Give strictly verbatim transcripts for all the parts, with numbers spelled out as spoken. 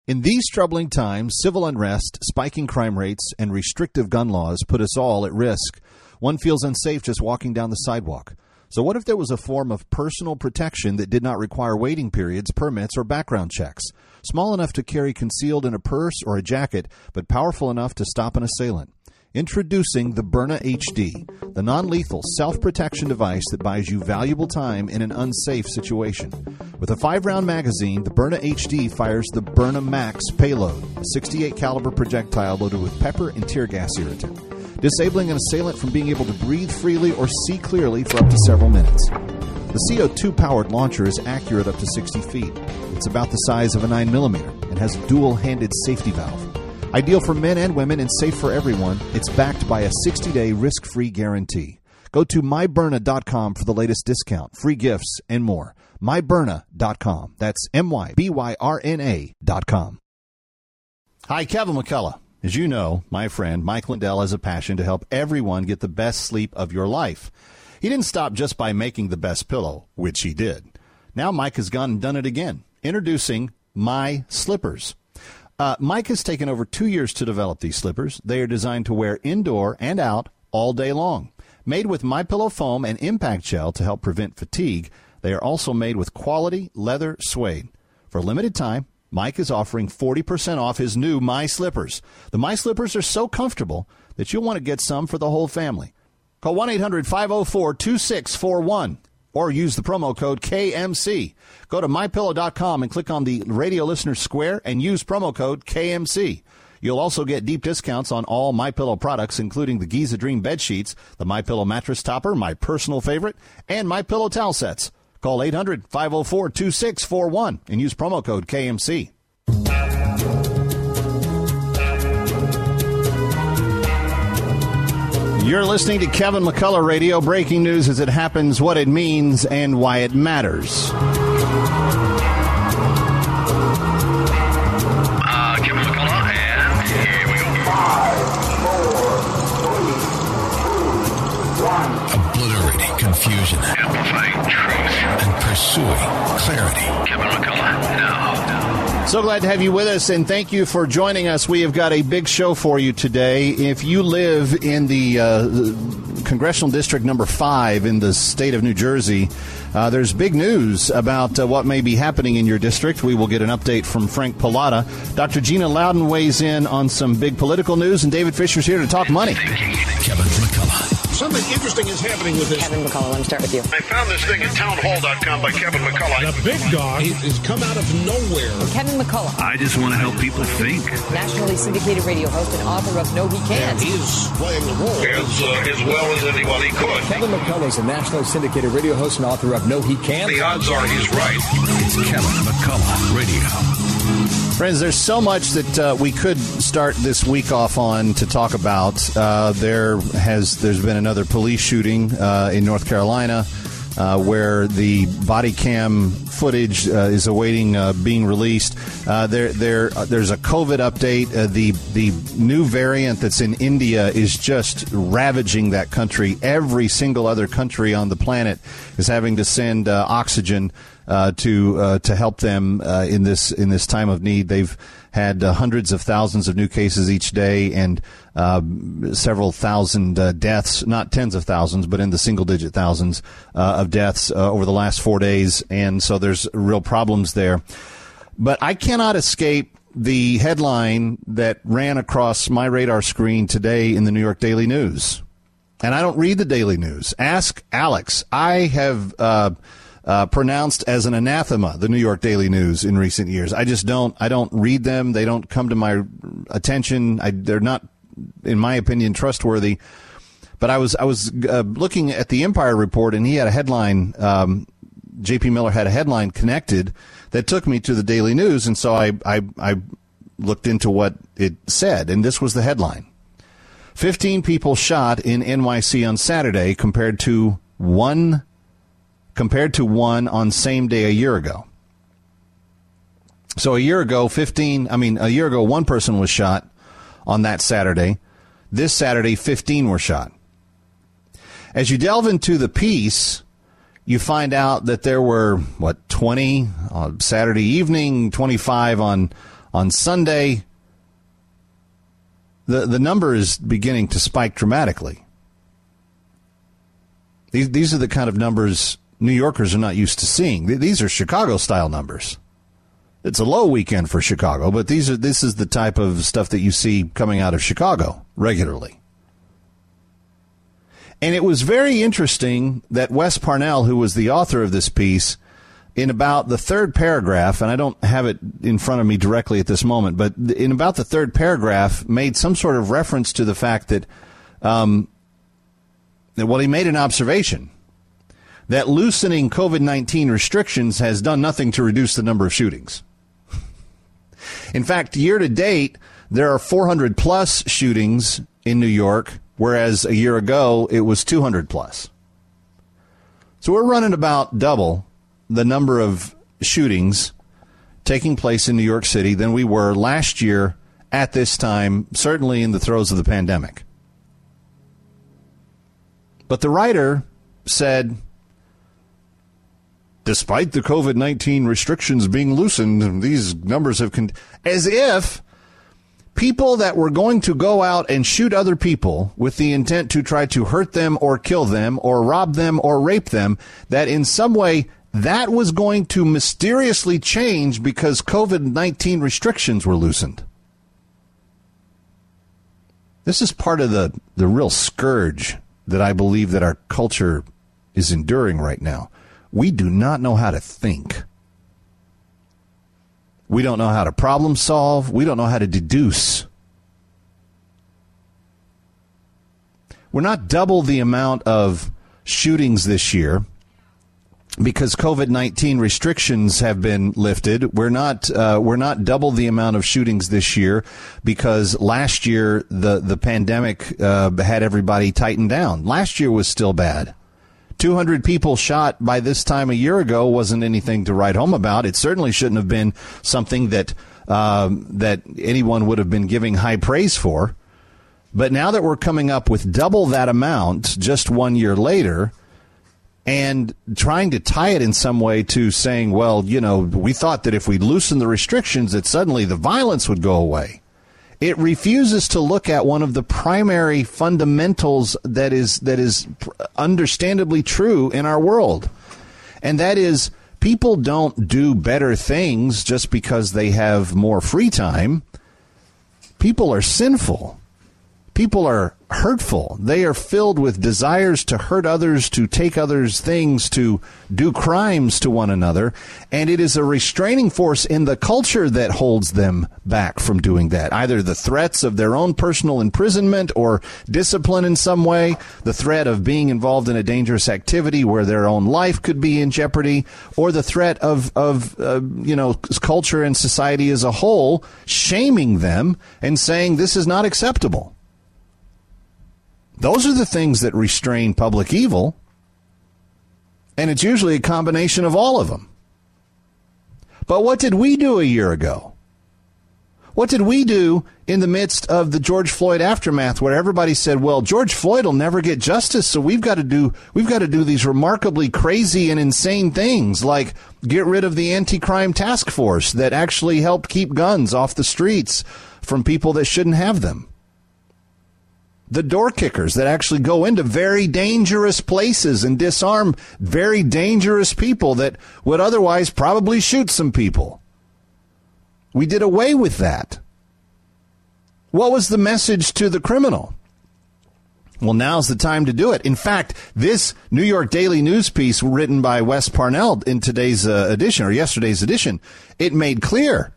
In these troubling times, civil unrest, spiking crime rates, and restrictive gun laws put us all at risk. One feels unsafe just walking down the sidewalk. So what if there was a form of personal protection that did not require waiting periods, permits, or background checks? Small enough to carry concealed in a purse or a jacket, but powerful enough to stop an assailant. Introducing the Byrna H D, the non-lethal self-protection device that buys you valuable time in an unsafe situation. With a five-round magazine, the Byrna H D fires the Byrna Max payload, a sixty-eight caliber projectile loaded with pepper and tear gas irritant, disabling an assailant from being able to breathe freely or see clearly for up to several minutes. The C O two powered launcher is accurate up to sixty feet. It's about the size of a nine millimeter and has a dual-handed safety valve. Ideal for men and women and safe for everyone, it's backed by a sixty-day risk-free guarantee. Go to my byrna dot com for the latest discount, free gifts, and more. my byrna dot com. That's M Y B Y R N A dot com. Hi, Kevin McCullough. As you know, my friend Mike Lindell has a passion to help everyone get the best sleep of your life. He didn't stop just by making the best pillow, which he did. Now Mike has gone and done it again. Introducing My Slippers. Uh, Mike has taken over two years to develop these slippers. They are designed to wear indoor and out all day long. Made with MyPillow foam and impact gel to help prevent fatigue, they are also made with quality leather suede. For a limited time, Mike is offering forty percent off his new My Slippers. The My Slippers are so comfortable that you'll want to get some for the whole family. Call one eight hundred five oh four two six four one or use the promo code K M C. Go to my pillow dot com and click on the radio listener square and use promo code K M C. You'll also get deep discounts on all MyPillow products, including the Giza Dream bed sheets, the MyPillow mattress topper, my personal favorite, and MyPillow towel sets. Call eight hundred five oh four two six four one and use promo code K M C. You're listening to Kevin McCullough Radio. Breaking news as it happens, what it means, and why it matters. Uh, Kevin McCullough, and here we go. Five, four, three, two, one. Obliterating confusion. Amplifying truth. And pursuing clarity. Kevin McCullough, now. So glad to have you with us, and thank you for joining us. We have got a big show for you today. If you live in the uh, Congressional District number five in the state of New Jersey, uh, there's big news about uh, what may be happening in your district. We will get an update from Frank Pallotta. Doctor Gina Loudon weighs in on some big political news, and David Fisher's here to talk money. Kevin McCullough. Something interesting is happening with this. Kevin McCullough, let me start with you. I found this thing at town hall dot com by Kevin McCullough. The big dog has come out of nowhere. Kevin McCullough. I just want to help people think. Nationally syndicated radio host and author of No He Can't. He is playing the role as, uh, as well as anybody could. Kevin McCullough is a nationally syndicated radio host and author of No He Can't. The odds are he's right. It's Kevin McCullough Radio. Friends, there's so much that uh, we could start this week off on to talk about. Uh, there has there's been another police shooting uh, in North Carolina uh, where the body cam footage uh, is awaiting uh, being released. Uh, there there uh, there's a COVID update. Uh, the the new variant that's in India is just ravaging that country. Every single other country on the planet is having to send uh, oxygen Uh, to uh, to help them uh, in this in this time of need. They've had uh, hundreds of thousands of new cases each day and uh, several thousand uh, deaths, not tens of thousands, but in the single-digit thousands uh, of deaths uh, over the last four days. And so there's real problems there. But I cannot escape the headline that ran across my radar screen today in the New York Daily News. And I don't read the Daily News. Ask Alex. I have Uh, Uh, pronounced as an anathema, the New York Daily News in recent years. I just don't, I don't read them. They don't come to my attention. I, they're not, in my opinion, trustworthy. But I was, I was uh, looking at the Empire Report, and he had a headline, um, J P Miller had a headline connected that took me to the Daily News. And so I, I, I looked into what it said, and this was the headline. fifteen people shot in N Y C on Saturday compared to one compared to one on same day a year ago. So a year ago, fifteen, I mean, a year ago, one person was shot on that Saturday. This Saturday, fifteen were shot. As you delve into the piece, you find out that there were, what, twenty on Saturday evening, twenty-five on On Sunday, the the number is beginning to spike dramatically. These these are the kind of numbers New Yorkers are not used to seeing. These are Chicago-style numbers. It's a low weekend for Chicago, but these are this is the type of stuff that you see coming out of Chicago regularly. And it was very interesting that Wes Parnell, who was the author of this piece, in about the third paragraph, and I don't have it in front of me directly at this moment, but in about the third paragraph, made some sort of reference to the fact that, um, that well, he made an observation that loosening COVID nineteen restrictions has done nothing to reduce the number of shootings. In fact, year to date, there are four hundred plus shootings in New York, whereas a year ago it was two hundred plus. So we're running about double the number of shootings taking place in New York City than we were last year at this time, certainly in the throes of the pandemic. But the writer said, despite the COVID nineteen restrictions being loosened, these numbers have con- as if people that were going to go out and shoot other people with the intent to try to hurt them or kill them or rob them or rape them, that in some way that was going to mysteriously change because COVID nineteen restrictions were loosened. This is part of the, the real scourge that I believe that our culture is enduring right now. We do not know how to think. We don't know how to problem solve. We don't know how to deduce. We're not double the amount of shootings this year because COVID nineteen restrictions have been lifted. We're not uh, we're not double the amount of shootings this year because last year the the pandemic uh, had everybody tightened down. Last year was still bad. two hundred people shot by this time a year ago wasn't anything to write home about. It certainly shouldn't have been something that um, that anyone would have been giving high praise for. But now that we're coming up with double that amount just one year later and trying to tie it in some way to saying, well, you know, we thought that if we loosen the restrictions that suddenly the violence would go away. It refuses to look at one of the primary fundamentals that is that is understandably true in our world. And that is people don't do better things just because they have more free time. People are sinful. People are hurtful. They are filled with desires to hurt others, to take others' things, to do crimes to one another. And it is a restraining force in the culture that holds them back from doing that. Either the threats of their own personal imprisonment or discipline in some way, the threat of being involved in a dangerous activity where their own life could be in jeopardy, or the threat of, of uh, you know, culture and society as a whole shaming them and saying this is not acceptable. Those are the things that restrain public evil, and it's usually a combination of all of them. But what did we do a year ago? What did we do in the midst of the George Floyd aftermath where everybody said, well, George Floyd will never get justice, so we've got to do we've got to do these remarkably crazy and insane things like get rid of the anti-crime task force that actually helped keep guns off the streets from people that shouldn't have them. The door kickers that actually go into very dangerous places and disarm very dangerous people that would otherwise probably shoot some people. We did away with that. What was the message to the criminal? Well, now's the time to do it. In fact, this New York Daily News piece written by Wes Parnell in today's uh, edition or yesterday's edition, it made clear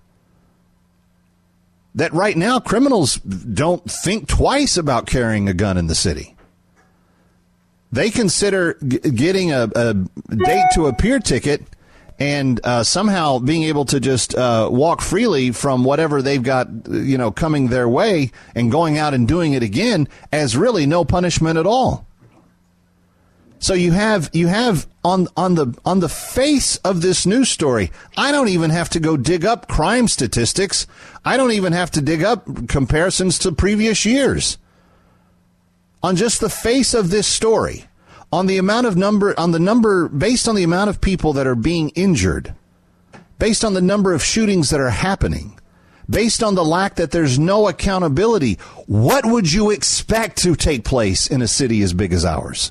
that right now criminals don't think twice about carrying a gun in the city. They consider g- getting a, a date to appear ticket and uh, somehow being able to just uh, walk freely from whatever they've got, you know, coming their way and going out and doing it again as really no punishment at all. So you have you have on on the on the face of this news story, I don't even have to go dig up crime statistics. I don't even have to dig up comparisons to previous years. On just the face of this story, on the amount of number on the number based on the amount of people that are being injured, based on the number of shootings that are happening, based on the lack that there's no accountability. What would you expect to take place in a city as big as ours?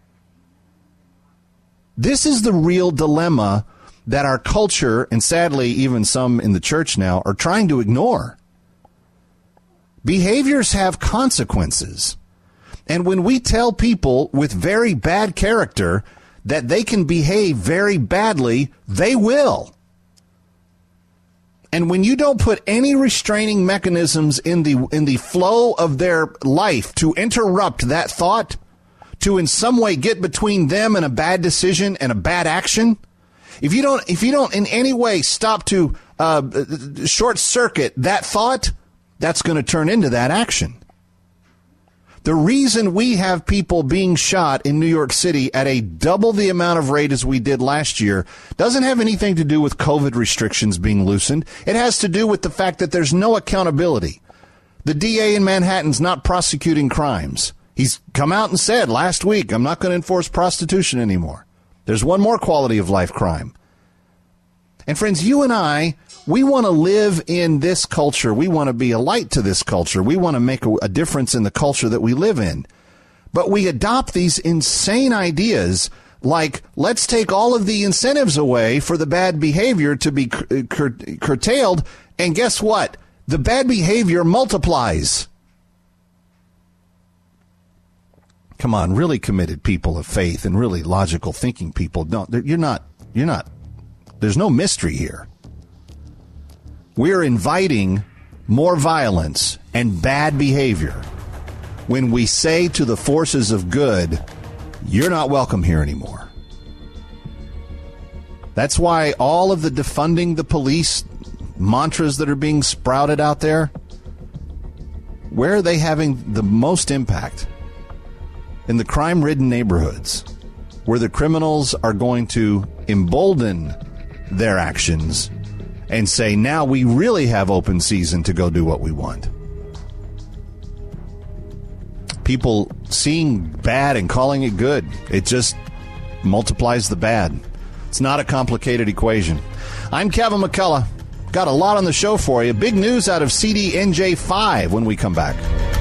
This is the real dilemma that our culture, and sadly even some in the church now, are trying to ignore. Behaviors have consequences. And when we tell people with very bad character that they can behave very badly, they will. And when you don't put any restraining mechanisms in the in the flow of their life to interrupt that thought, to in some way get between them and a bad decision and a bad action, if you don't if you don't in any way stop to uh, short circuit that thought, that's going to turn into that action. The reason we have people being shot in New York City at a double the amount of rate as we did last year doesn't have anything to do with COVID restrictions being loosened. It has to do with the fact that there's no accountability. The D A in Manhattan's not prosecuting crimes. He's come out and said last week, I'm not going to enforce prostitution anymore. There's one more quality of life crime. And friends, you and I, we want to live in this culture. We want to be a light to this culture. We want to make a, a difference in the culture that we live in. But we adopt these insane ideas like, let's take all of the incentives away for the bad behavior to be cur- cur- curtailed. And guess what? The bad behavior multiplies. Come on, really committed people of faith and really logical thinking people. No, you're not, you're not. There's no mystery here. We're inviting more violence and bad behavior when we say to the forces of good, you're not welcome here anymore. That's why all of the defunding the police mantras that are being sprouted out there, where are they having the most impact? In the crime-ridden neighborhoods, where the criminals are going to embolden their actions and say, now we really have open season to go do what we want. People seeing bad and calling it good, it just multiplies the bad. It's not a complicated equation. I'm Kevin McCullough. Got a lot on the show for you. Big news out of C D N J five when we come back.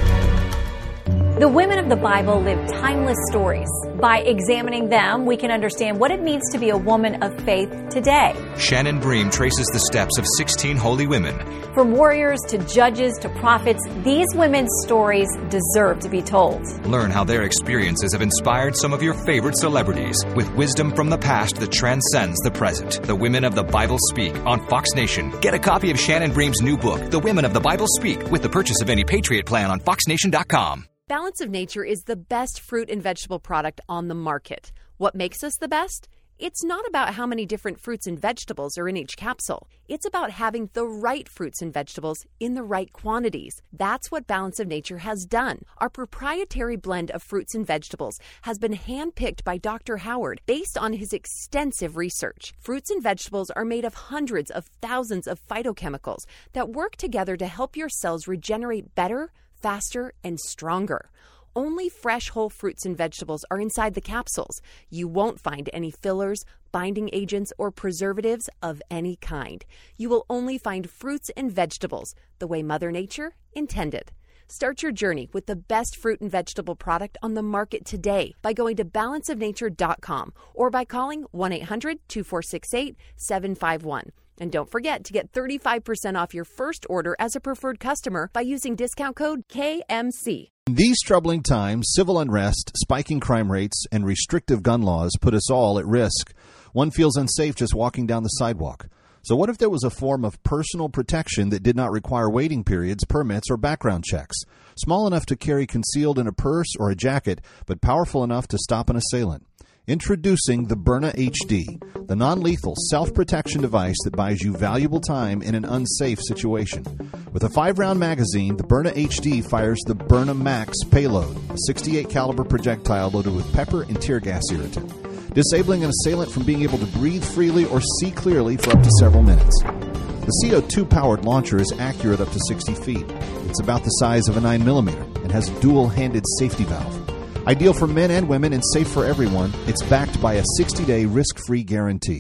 The women of the Bible live timeless stories. By examining them, we can understand what it means to be a woman of faith today. Shannon Bream traces the steps of sixteen holy women. From warriors to judges to prophets, these women's stories deserve to be told. Learn how their experiences have inspired some of your favorite celebrities with wisdom from the past that transcends the present. The Women of the Bible Speak on Fox Nation. Get a copy of Shannon Bream's new book, The Women of the Bible Speak, with the purchase of any Patriot plan on fox nation dot com. Balance of Nature is the best fruit and vegetable product on the market. What makes us the best? It's not about how many different fruits and vegetables are in each capsule. It's about having the right fruits and vegetables in the right quantities. That's what Balance of Nature has done. Our proprietary blend of fruits and vegetables has been handpicked by Doctor Howard based on his extensive research. Fruits and vegetables are made of hundreds of thousands of phytochemicals that work together to help your cells regenerate better, faster, and stronger. Only fresh whole fruits and vegetables are inside the capsules. You won't find any fillers, binding agents, or preservatives of any kind. You will only find fruits and vegetables the way Mother Nature intended. Start your journey with the best fruit and vegetable product on the market today by going to balance of nature dot com or by calling one eight hundred two four six eight seven five one. And don't forget to get thirty-five percent off your first order as a preferred customer by using discount code K M C. In these troubling times, civil unrest, spiking crime rates, and restrictive gun laws put us all at risk. One feels unsafe just walking down the sidewalk. So what if there was a form of personal protection that did not require waiting periods, permits, or background checks? Small enough to carry concealed in a purse or a jacket, but powerful enough to stop an assailant. Introducing the Byrna H D, the non-lethal self-protection device that buys you valuable time in an unsafe situation. With a five-round magazine, the Byrna H D fires the Byrna Max payload, a sixty-eight caliber projectile loaded with pepper and tear gas irritant, disabling an assailant from being able to breathe freely or see clearly for up to several minutes. The C O two powered launcher is accurate up to sixty feet. It's about the size of a nine millimeter and has a dual-handed safety valve. Ideal for men and women and safe for everyone, it's backed by a sixty-day risk-free guarantee.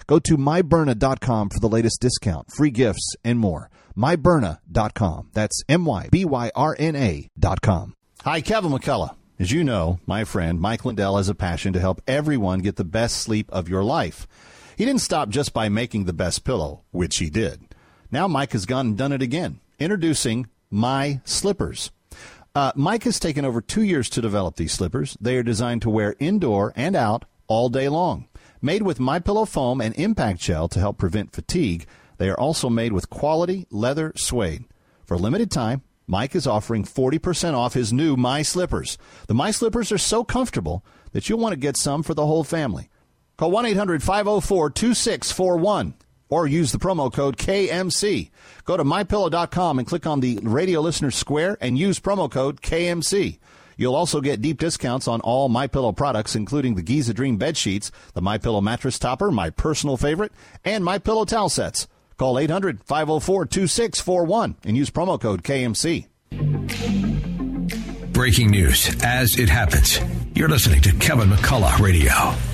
Go to my burna dot com for the latest discount, free gifts, and more. my burna dot com. That's M Y B Y R N A dot com. Hi, Kevin McCullough. As you know, my friend Mike Lindell has a passion to help everyone get the best sleep of your life. He didn't stop just by making the best pillow, which he did. Now Mike has gone and done it again. Introducing My Slippers. Uh, Mike has taken over two years to develop these slippers. They are designed to wear indoor and out all day long. Made with MyPillow foam and impact gel to help prevent fatigue, they are also made with quality leather suede. For a limited time, Mike is offering forty percent off his new My Slippers. The My Slippers are so comfortable that you'll want to get some for the whole family. Call one eight hundred five oh four two six four one or use the promo code K M C. Go to my pillow dot com and click on the radio listener square and use promo code K M C. You'll also get deep discounts on all MyPillow products, including the Giza Dream bed sheets, the MyPillow mattress topper, my personal favorite, and MyPillow towel sets. Call eight hundred five oh four two six four one and use promo code K M C. Breaking news as it happens. You're listening to Kevin McCullough Radio.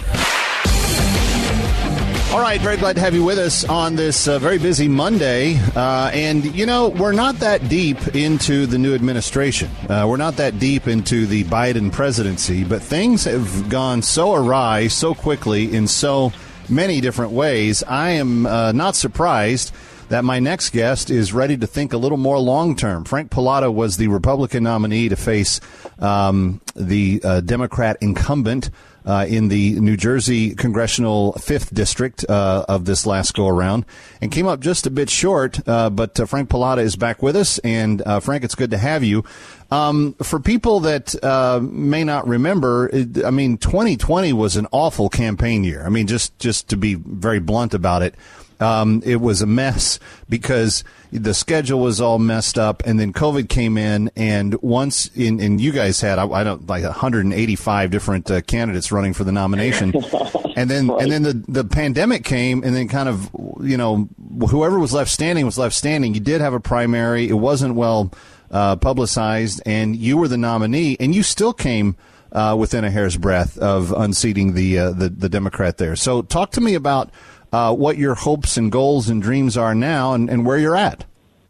All right, very glad to have you with us on this uh, very busy Monday. Uh, and, you know, we're not that deep into the new administration. Uh, we're not that deep into the Biden presidency, but things have gone so awry so quickly in so many different ways. I am uh, not surprised that my next guest is ready to think a little more long-term. Frank Pallotta was the Republican nominee to face um, the uh, Democrat incumbent Uh, in the New Jersey congressional fifth district uh, of this last go-around, and came up just a bit short, uh, but uh, Frank Pallotta is back with us, and uh, Frank, it's good to have you. Um, for people that uh, may not remember, it, I mean, twenty twenty was an awful campaign year. I mean, just, just to be very blunt about it, um, it was a mess because the schedule was all messed up, and then COVID came in, and once in, and you guys had, I, I don't like one hundred eighty-five different uh, candidates running for the nomination, and then right. and then the the pandemic came, and then kind of, you know, whoever was left standing was left standing. You did have a primary, it wasn't well uh, publicized, and you were the nominee, and you still came uh, within a hair's breadth of unseating the uh, the the Democrat there. So talk to me about Uh, what your hopes and goals and dreams are now, and, and where you're at.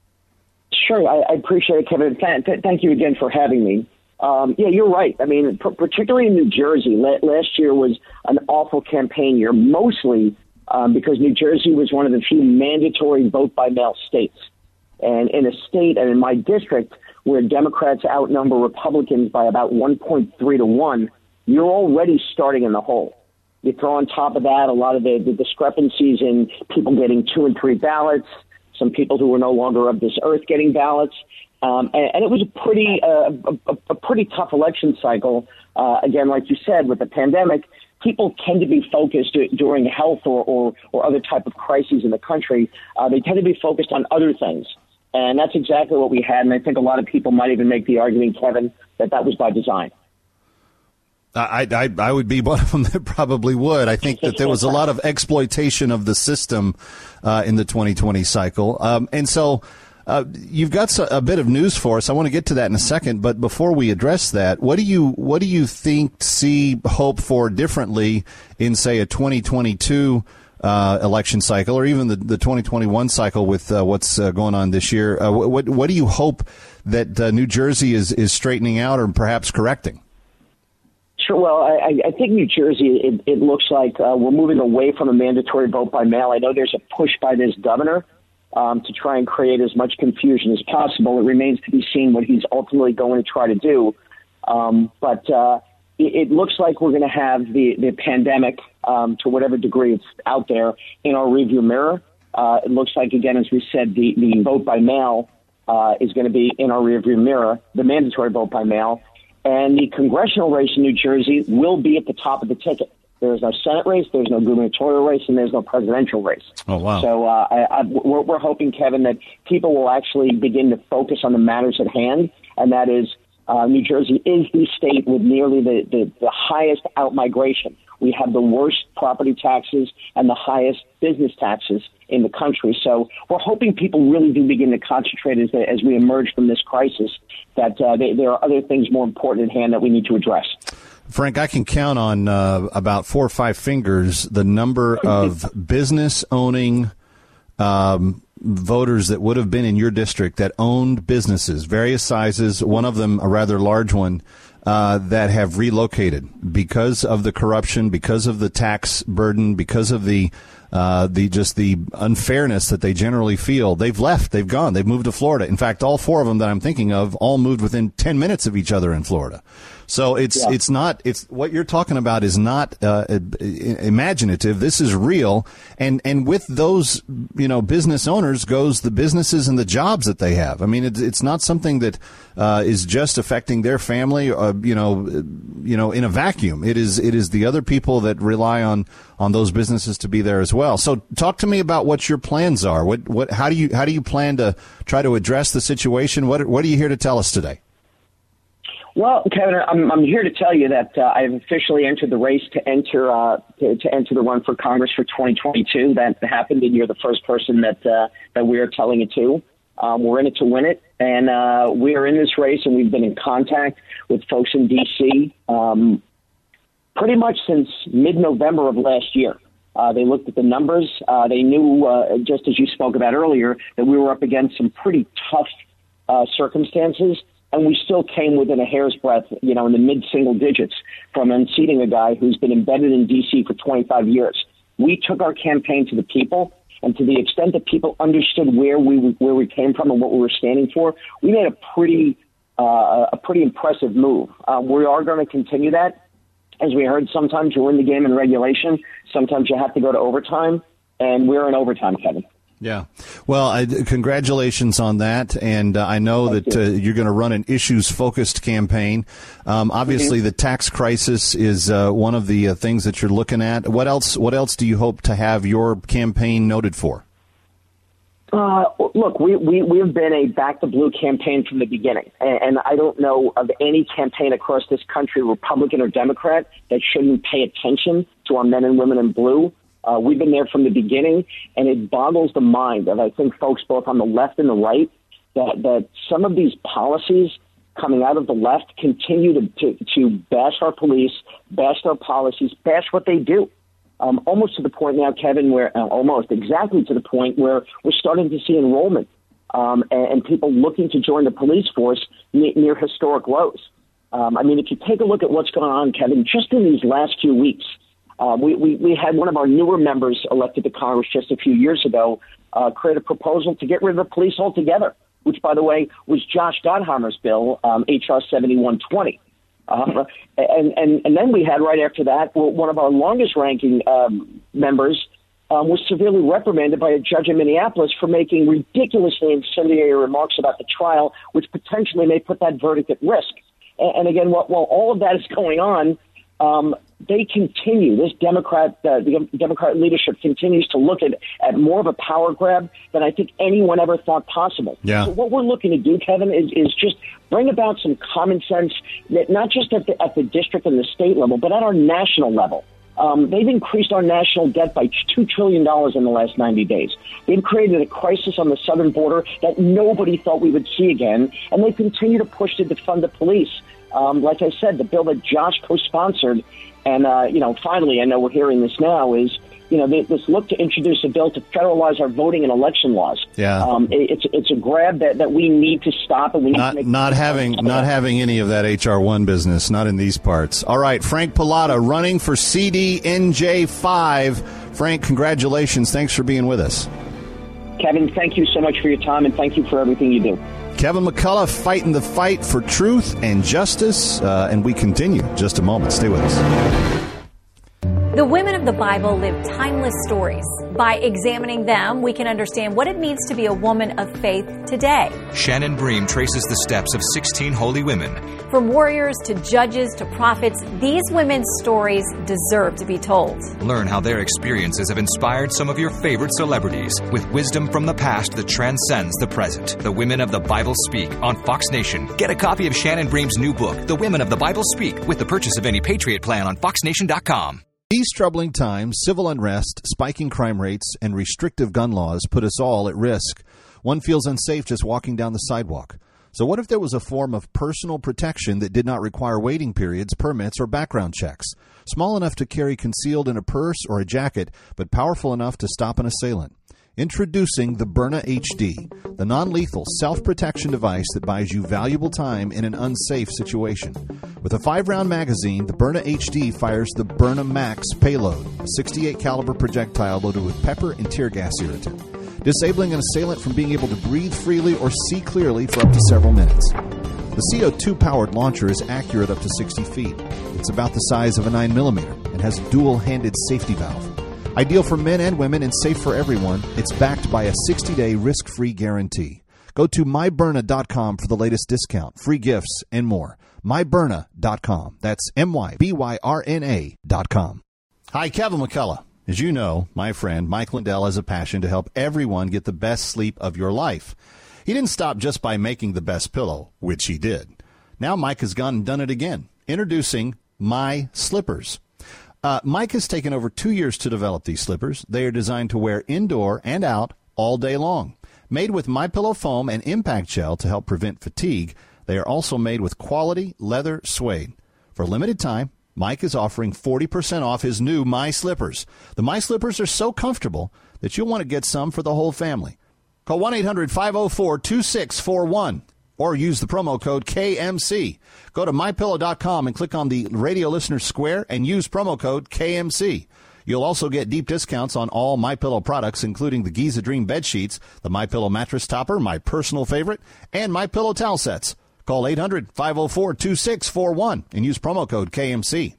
Sure, I, I appreciate it, Kevin. Th- th- thank you again for having me. Um, yeah, you're right. I mean, p- particularly in New Jersey, la- last year was an awful campaign year, mostly um, because New Jersey was one of the few mandatory vote-by-mail states. And in a state, and in my district, where Democrats outnumber Republicans by about one point three to one, you're already starting in the hole. You throw on top of that a lot of the, the discrepancies in people getting two and three ballots, some people who were no longer of this earth getting ballots. Um, and, and it was a pretty uh, a, a pretty tough election cycle. Uh, again, like you said, with the pandemic, people tend to be focused during health or, or, or other type of crises in the country. Uh, they tend to be focused on other things. And that's exactly what we had. And I think a lot of people might even make the argument, Kevin, that that was by design. I, I I would be one of them that probably would. I think that there was a lot of exploitation of the system uh, in the twenty twenty cycle. Um, and so uh, you've got a bit of news for us. I want to get to that in a second. But before we address that, what do you what do you think, see, hope for differently in, say, a twenty twenty-two uh, election cycle, or even the, the twenty twenty-one cycle with uh, what's uh, going on this year? Uh, what what do you hope that uh, New Jersey is, is straightening out or perhaps correcting? Sure. Well, I, I think New Jersey, it, it looks like uh, we're moving away from a mandatory vote by mail. I know there's a push by this governor um, to try and create as much confusion as possible. It remains to be seen what he's ultimately going to try to do. Um, but uh, it, it looks like we're going to have the, the pandemic, um, to whatever degree it's out there, in our rearview mirror. Uh, it looks like, again, as we said, the, the vote by mail uh, is going to be in our rearview mirror, the mandatory vote by mail. And the congressional race in New Jersey will be at the top of the ticket. There's no Senate race, there's no gubernatorial race, and there's no presidential race. Oh, wow. So uh, I, I, we're, we're hoping, Kevin, that people will actually begin to focus on the matters at hand, and that is uh, New Jersey is the state with nearly the, the, the highest out-migration. We have the worst property taxes and the highest business taxes in the country. So we're hoping people really do begin to concentrate as, they, as we emerge from this crisis, that uh, they, there are other things more important at hand that we need to address. Frank, I can count on uh, about four or five fingers the number of business-owning um, voters that would have been in your district that owned businesses, various sizes, one of them a rather large one, uh, that have relocated because of the corruption, because of the tax burden, because of the Uh, the just the unfairness that they generally feel. They've left. They've gone. They've moved to Florida. In fact, all four of them that I'm thinking of all moved within ten minutes of each other in Florida. So it's yeah. it's not it's what you're talking about is not uh, imaginative. This is real. And and with those, you know, business owners goes the businesses and the jobs that they have. I mean, it's it's not something that uh, is just affecting their family, uh, you know, you know, in a vacuum. It is it is the other people that rely on on those businesses to be there as well. So talk to me about what your plans are. What, what, how do you, how do you plan to try to address the situation? What, what are you here to tell us today? Well, Kevin, I'm, I'm here to tell you that uh, I've officially entered the race to enter uh, to, to enter the run for Congress for twenty twenty-two. That happened, and you're the first person that uh, that we are telling it to. Um, we're in it to win it, and uh, we are in this race, and we've been in contact with folks in D C Um, pretty much since mid-November of last year. Uh, they looked at the numbers. Uh, they knew, uh, just as you spoke about earlier, that we were up against some pretty tough uh, circumstances, and we still came within a hair's breadth, you know, in the mid-single digits from unseating a guy who's been embedded in D C for twenty-five years. We took our campaign to the people, and to the extent that people understood where we where we came from and what we were standing for, we made a pretty uh, a pretty impressive move. Uh, we are going to continue that. As we heard, sometimes you win the game in regulation. Sometimes you have to go to overtime, and we're in overtime, Kevin. Yeah. Well, I, congratulations on that. And uh, I know Thank that you. uh, you're going to run an issues-focused campaign. Um, obviously, mm-hmm. the tax crisis is uh, one of the uh, things that you're looking at. What else, what else do you hope to have your campaign noted for? Uh, look, we, we, we have been a Back the Blue campaign from the beginning, and, and I don't know of any campaign across this country, Republican or Democrat, that shouldn't pay attention to our men and women in blue. Uh, we've been there from the beginning, and it boggles the mind of, I think, folks both on the left and the right, that, that some of these policies coming out of the left continue to, to, to bash our police, bash our policies, bash what they do. Um, almost to the point now, Kevin, where uh, almost exactly to the point where we're starting to see enrollment um, and, and people looking to join the police force near, near historic lows. Um, I mean, if you take a look at what's going on, Kevin, just in these last few weeks, uh, we, we, we had one of our newer members elected to Congress just a few years ago uh, create a proposal to get rid of the police altogether, which, by the way, was Josh Gottheimer's bill, um, H R seventy-one twenty. Uh, and, and, and then we had right after that, one of our longest ranking um, members um, was severely reprimanded by a judge in Minneapolis for making ridiculously incendiary remarks about the trial, which potentially may put that verdict at risk. And, and again, while, while all of that is going on, um, they continue, this Democrat, uh, the Democrat leadership continues to look at, at more of a power grab than I think anyone ever thought possible. Yeah. So what we're looking to do, Kevin, is, is just bring about some common sense, that not just at the, at the district and the state level, but at our national level. Um, they've increased our national debt by two trillion dollars in the last ninety days. They've created a crisis on the southern border that nobody thought we would see again, and they continue to push to defund the police. Um, like I said, the bill that Josh co-sponsored, and, uh, you know, finally, I know we're hearing this now, is, you know, this look to introduce a bill to federalize our voting and election laws. Yeah. Um, it, it's it's a grab that, that we need to stop, and we need not, to make not having not having any of that H R one business, not in these parts. All right, Frank Pallotta running for C D N J five. Frank, congratulations. Thanks for being with us. Kevin, thank you so much for your time, and thank you for everything you do. Kevin McCullough fighting the fight for truth and justice, uh, and we continue in just a moment. Stay with us. The women of the Bible live timeless stories. By examining them, we can understand what it means to be a woman of faith today. Shannon Bream traces the steps of sixteen holy women. From warriors to judges to prophets, these women's stories deserve to be told. Learn how their experiences have inspired some of your favorite celebrities with wisdom from the past that transcends the present. The Women of the Bible Speak on Fox Nation. Get a copy of Shannon Bream's new book, The Women of the Bible Speak, with the purchase of any Patriot plan on fox nation dot com. These troubling times, civil unrest, spiking crime rates, and restrictive gun laws put us all at risk. One feels unsafe just walking down the sidewalk. So what if there was a form of personal protection that did not require waiting periods, permits, or background checks? Small enough to carry concealed in a purse or a jacket, but powerful enough to stop an assailant. Introducing the Byrna H D, the non-lethal self-protection device that buys you valuable time in an unsafe situation. With a five-round magazine, the Byrna H D fires the Byrna Max payload, a sixty-eight caliber projectile loaded with pepper and tear gas irritant, disabling an assailant from being able to breathe freely or see clearly for up to several minutes. The C O two powered launcher is accurate up to sixty feet. It's about the size of a nine millimeter and has a dual-handed safety valve. Ideal for men and women and safe for everyone, it's backed by a sixty-day risk-free guarantee. Go to my byrna dot com for the latest discount, free gifts, and more. my byrna dot com. That's M Y B Y R N A dot com. Hi, Kevin McCullough. As you know, my friend Mike Lindell has a passion to help everyone get the best sleep of your life. He didn't stop just by making the best pillow, which he did. Now Mike has gone and done it again. Introducing My Slippers. Uh, Mike has taken over two years to develop these slippers. They are designed to wear indoor and out all day long. Made with MyPillow foam and impact gel to help prevent fatigue, they are also made with quality leather suede. For a limited time, Mike is offering forty percent off his new My Slippers. The My Slippers are so comfortable that you'll want to get some for the whole family. Call one eight hundred five oh four two six four one or use the promo code K M C. Go to my pillow dot com and click on the radio listener square and use promo code K M C. You'll also get deep discounts on all MyPillow products, including the Giza Dream bed sheets, the MyPillow mattress topper, my personal favorite, and MyPillow towel sets. Call eight hundred five oh four two six four one and use promo code K M C.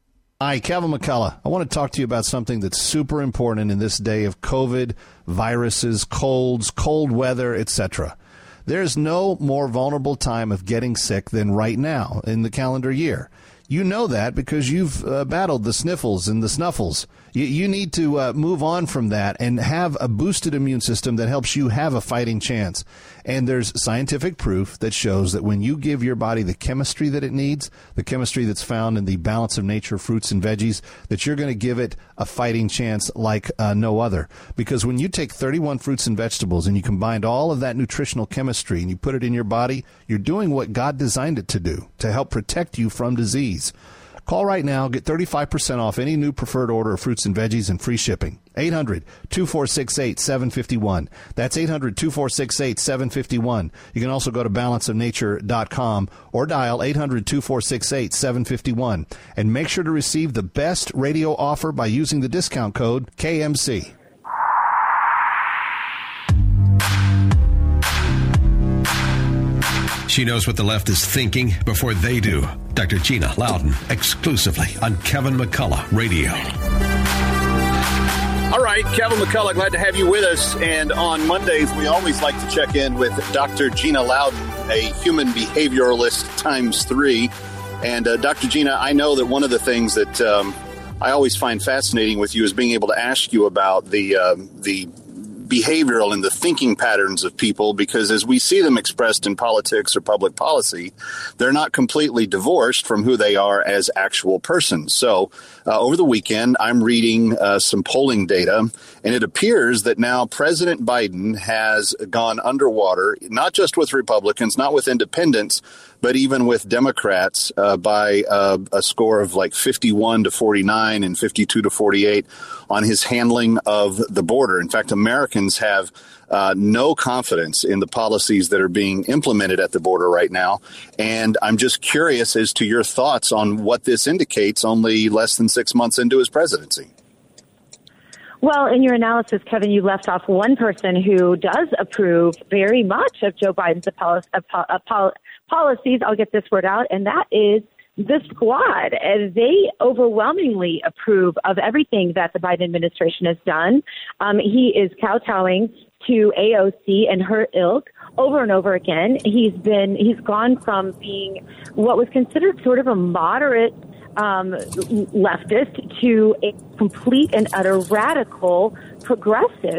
Hi, Kevin McCullough. I want to talk to you about something that's super important in this day of COVID, viruses, colds, cold weather, et cetera. There's no more vulnerable time of getting sick than right now in the calendar year. You know that because you've uh, battled the sniffles and the snuffles. You, you need to uh, move on from that and have a boosted immune system that helps you have a fighting chance. And there's scientific proof that shows that when you give your body the chemistry that it needs, the chemistry that's found in the balance of nature, fruits and veggies, that you're going to give it a fighting chance like uh, no other. Because when you take thirty-one fruits and vegetables and you combine all of that nutritional chemistry and you put it in your body, you're doing what God designed it to do, to help protect you from disease. Call right now. Get thirty-five percent off any new preferred order of fruits and veggies and free shipping. eight hundred two four six eight seven five one. That's eight hundred two four six eight seven five one. You can also go to balance of nature dot com or dial eight hundred two four six eight seven five one. And make sure to receive the best radio offer by using the discount code K M C. She knows what the left is thinking before they do. Doctor Gina Loudon, exclusively on Kevin McCullough Radio. All right, Kevin McCullough, glad to have you with us. And on Mondays, we always like to check in with Doctor Gina Loudon, a human behavioralist times three. And uh, Doctor Gina, I know that one of the things that um, I always find fascinating with you is being able to ask you about the um, the behavioral and the thinking patterns of people, because as we see them expressed in politics or public policy, they're not completely divorced from who they are as actual persons. So uh, over the weekend, I'm reading uh, some polling data, and it appears that now President Biden has gone underwater, not just with Republicans, not with independents, but even with Democrats uh, by uh, a score of like fifty-one to forty-nine and fifty-two to forty-eight on his handling of the border. In fact, Americans have uh, no confidence in the policies that are being implemented at the border right now. And I'm just curious as to your thoughts on what this indicates only less than six months into his presidency. Well, in your analysis, Kevin, you left off one person who does approve very much of Joe Biden's apolo- apolo- policies. I'll get this word out, and that is the squad. And they overwhelmingly approve of everything that the Biden administration has done. Um, he is kowtowing to A O C and her ilk over and over again. He's been he's gone from being what was considered sort of a moderate Um, leftist to a complete and utter radical progressive.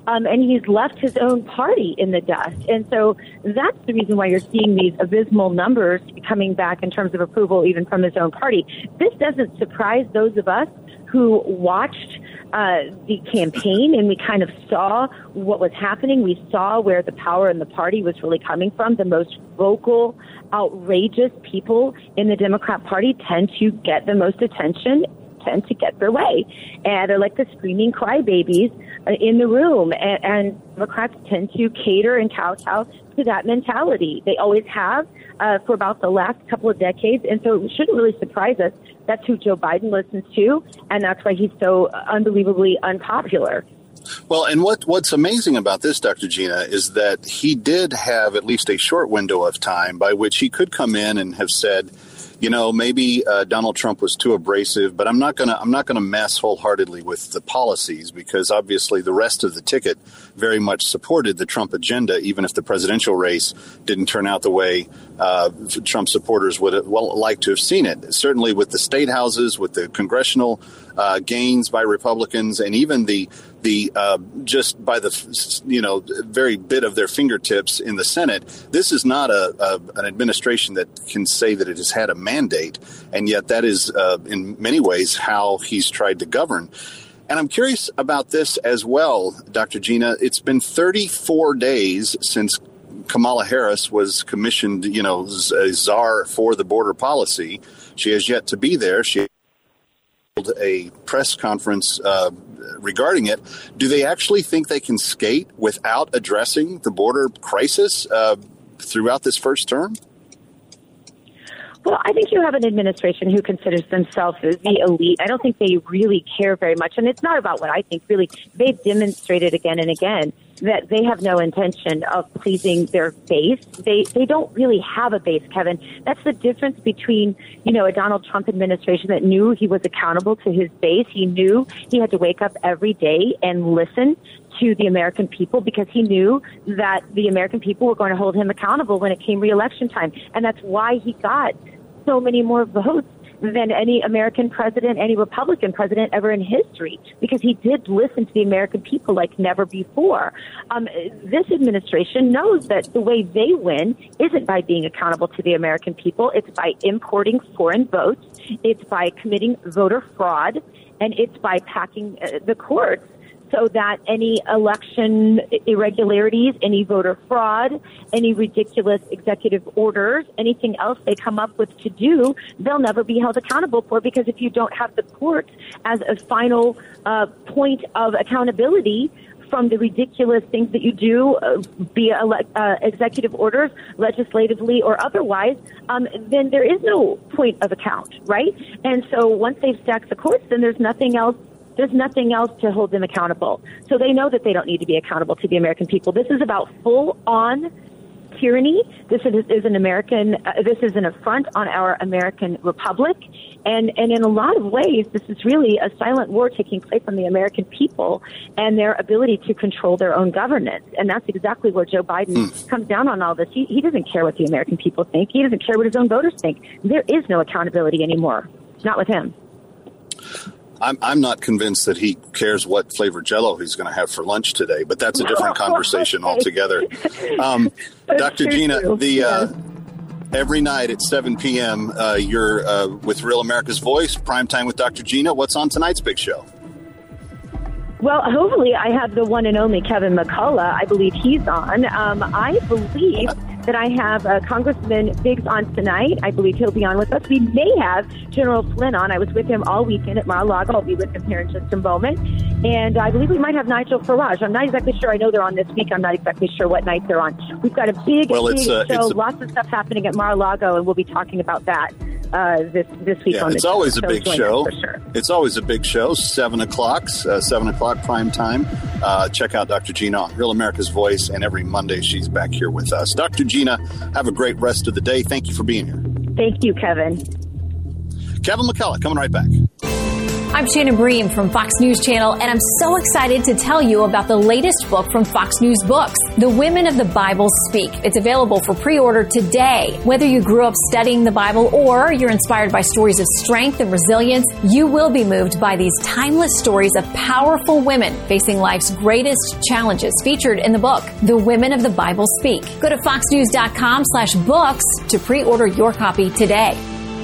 Um, and he's left his own party in the dust. And so that's the reason why you're seeing these abysmal numbers coming back in terms of approval, even from his own party. This doesn't surprise those of us who watched uh, the campaign and we kind of saw what was happening. We saw where the power in the party was really coming from. The most vocal, outrageous people in the Democrat Party tend to get the most attention, tend to get their way. And they're like the screaming crybabies in the room. And, and Democrats tend to cater and kowtow to that mentality. They always have uh, for about the last couple of decades. And so it shouldn't really surprise us. That's who Joe Biden listens to. And that's why he's so unbelievably unpopular. Well, and what what's amazing about this, Doctor Gina, is that he did have at least a short window of time by which he could come in and have said, you know, maybe uh, Donald Trump was too abrasive, but I'm not going to I'm not going to mess wholeheartedly with the policies, because obviously the rest of the ticket very much supported the Trump agenda, even if the presidential race didn't turn out the way uh, Trump supporters would have, well, like to have seen it. Certainly with the state houses, with the congressional uh, gains by Republicans, and even the the uh, just by the, you know, very bit of their fingertips in the Senate. This is not a, a an administration that can say that it has had a mandate, and yet that is uh, in many ways how he's tried to govern. And I'm curious about this as well, Doctor Gina. It's been thirty-four days since Kamala Harris was commissioned, you know, as a czar for the border policy. She has yet to be there. She held a press conference uh, regarding it. Do they actually think they can skate without addressing the border crisis uh, throughout this first term? Well, I think you have an administration who considers themselves the elite. I don't think they really care very much. And it's not about what I think, really. They've demonstrated again and again that they have no intention of pleasing their base. They they don't really have a base, Kevin. That's the difference between, you know, a Donald Trump administration that knew he was accountable to his base. He knew he had to wake up every day and listen to the American people, because he knew that the American people were going to hold him accountable when it came re-election time. And that's why he got so many more votes than any American president, any Republican president ever in history, because he did listen to the American people like never before. Um, this administration knows that the way they win isn't by being accountable to the American people. It's by importing foreign votes. It's by committing voter fraud, and it's by packing uh, the courts so that any election irregularities, any voter fraud, any ridiculous executive orders, anything else they come up with to do, they'll never be held accountable for, because if you don't have the courts as a final uh, point of accountability from the ridiculous things that you do uh, via ele- uh, executive orders, legislatively or otherwise, um, then there is no point of account, right? And so once they've stacked the courts, then there's nothing else There's nothing else to hold them accountable. So they know that they don't need to be accountable to the American people. This is about full-on tyranny. This is, is an American. Uh, this is an affront on our American republic, and and in a lot of ways, this is really a silent war taking place on the American people and their ability to control their own governance. And that's exactly where Joe Biden hmm. comes down on all this. He, he doesn't care what the American people think. He doesn't care what his own voters think. There is no accountability anymore. Not with him. I'm I'm not convinced that he cares what flavor Jell-O he's going to have for lunch today, but that's a different conversation altogether. Um, Doctor Gina, the uh, every night at seven p.m. Uh, you're uh, with Real America's Voice, Primetime with Doctor Gina. What's on tonight's big show? Well, hopefully I have the one and only Kevin McCullough. I believe he's on. Um, I believe that I have uh, Congressman Biggs on tonight. I believe he'll be on with us. We may have General Flynn on. I was with him all weekend at Mar-a-Lago. I'll be with him here in just a moment. And I believe we might have Nigel Farage. I'm not exactly sure. I know they're on this week. I'm not exactly sure what night they're on. We've got a big, well, big uh, show. A, Lots of stuff happening at Mar-a-Lago, and we'll be talking about that uh, this this week yeah, on the it's show. always a so big show. For sure. It's always a big show. Seven o'clock, uh, seven o'clock prime time. Uh, check out Doctor Gina on Real America's Voice, and every Monday she's back here with us. Doctor Gina, have a great rest of the day. Thank you for being here. Thank you, Kevin. Kevin McCullough, coming right back. I'm Shannon Bream from Fox News Channel, and I'm so excited to tell you about the latest book from Fox News Books, The Women of the Bible Speak. It's available for pre-order today. Whether you grew up studying the Bible or you're inspired by stories of strength and resilience, you will be moved by these timeless stories of powerful women facing life's greatest challenges featured in the book, The Women of the Bible Speak. Go to foxnews.com slash books to pre-order your copy today.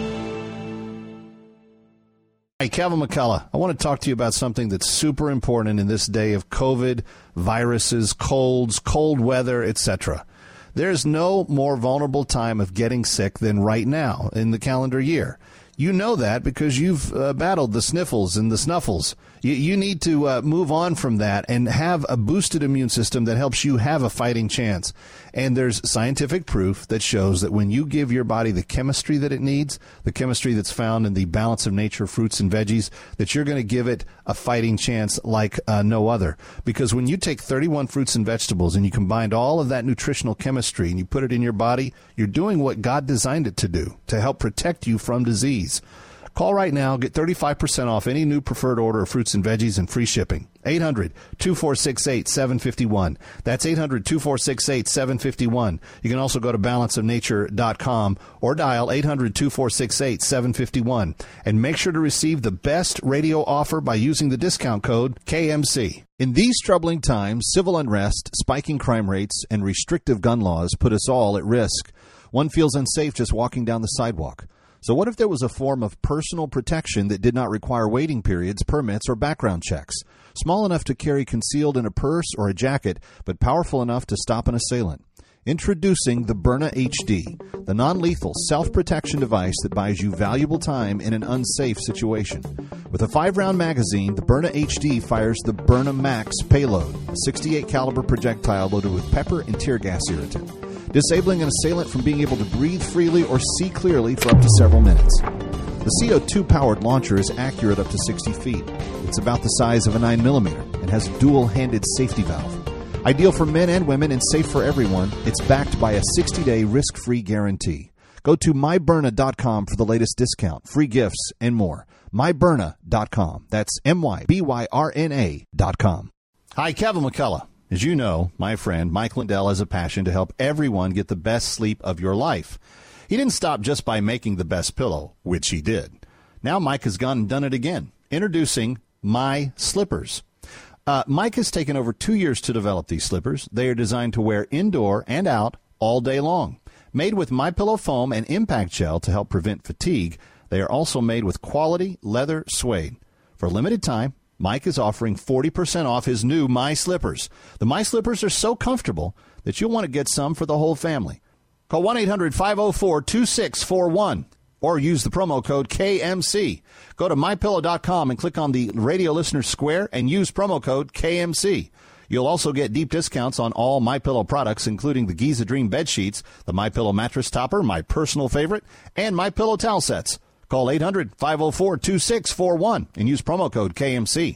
Hey, Kevin McCullough, I want to talk to you about something that's super important in this day of COVID, viruses, colds, cold weather, et cetera. There's no more vulnerable time of getting sick than right now in the calendar year. You know that because you've uh, battled the sniffles and the snuffles. You, you need to uh, move on from that and have a boosted immune system that helps you have a fighting chance. And there's scientific proof that shows that when you give your body the chemistry that it needs, the chemistry that's found in the balance of nature, fruits and veggies, that you're going to give it a fighting chance like uh, no other. Because when you take thirty-one fruits and vegetables and you combine all of that nutritional chemistry and you put it in your body, you're doing what God designed it to do, to help protect you from disease. Call right now. Get thirty-five percent off any new preferred order of fruits and veggies and free shipping. eight hundred, two four six, eight, seven five one. That's eight hundred, two four six, eight, seven five one. You can also go to balance of nature dot com or dial eight hundred, two four six, eight, seven five one. And make sure to receive the best radio offer by using the discount code K M C. In these troubling times, civil unrest, spiking crime rates, and restrictive gun laws put us all at risk. One feels unsafe just walking down the sidewalk. So what if there was a form of personal protection that did not require waiting periods, permits, or background checks? Small enough to carry concealed in a purse or a jacket, but powerful enough to stop an assailant. Introducing the Byrna H D, the non-lethal self-protection device that buys you valuable time in an unsafe situation. With a five-round magazine, the Byrna H D fires the Byrna Max payload, a sixty-eight caliber projectile loaded with pepper and tear gas irritant, disabling an assailant from being able to breathe freely or see clearly for up to several minutes. The C O two powered launcher is accurate up to sixty feet. It's about the size of a nine millimeter and has a dual-handed safety valve. Ideal for men and women and safe for everyone, it's backed by a sixty-day risk-free guarantee. Go to my byrna dot com for the latest discount, free gifts, and more. my byrna dot com. That's M Y B Y R N A dot com. Hi, Kevin McCullough. As you know, my friend Mike Lindell has a passion to help everyone get the best sleep of your life. He didn't stop just by making the best pillow, which he did. Now Mike has gone and done it again. Introducing My Slippers. Uh, Mike has taken over two years to develop these slippers. They are designed to wear indoor and out all day long. Made with MyPillow foam and impact gel to help prevent fatigue, they are also made with quality leather suede. For a limited time, Mike is offering forty percent off his new My Slippers. The My Slippers are so comfortable that you'll want to get some for the whole family. Call one eight hundred, five oh four, two six four one or use the promo code K M C. Go to my pillow dot com and click on the radio listener square and use promo code K M C. You'll also get deep discounts on all MyPillow products, including the Giza Dream bed sheets, the MyPillow mattress topper, my personal favorite, and MyPillow towel sets. Call eight hundred, five oh four, two six four one and use promo code K M C.